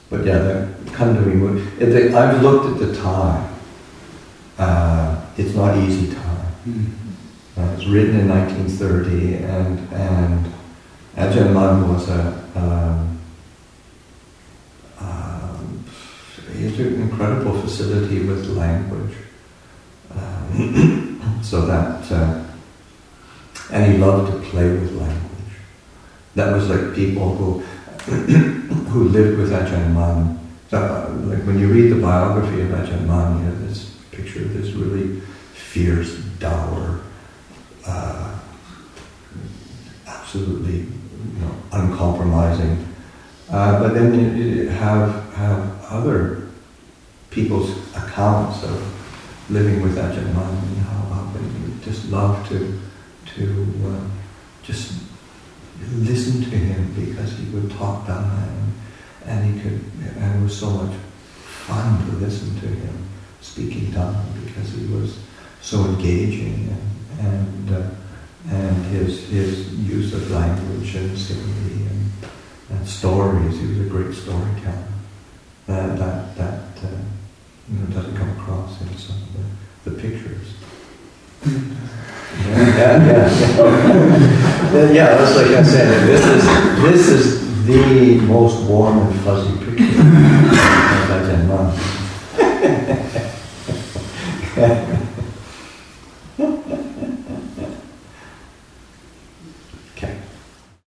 But yeah, the Kundalini movement. I've looked at the time. It's not easy time. It was written in 1930, and Ajahn Mun was he had an incredible facility with language. So that, and he loved to play with language. That was like people who lived with Ajahn Mun. Like when you read the biography of Ajahn Mun, you have this picture of this really fierce, dour, absolutely, uncompromising. But then you have other people's accounts of living with Ajahn Mun, how he just loved to just listen to him because he would talk Dhamma, and it was so much fun to listen to him speaking Dhamma because he was so engaging, and his use of language and simile and stories. He was a great storyteller. That doesn't come across in some of the pictures. Yeah. That's like I said. This is the most warm and fuzzy picture.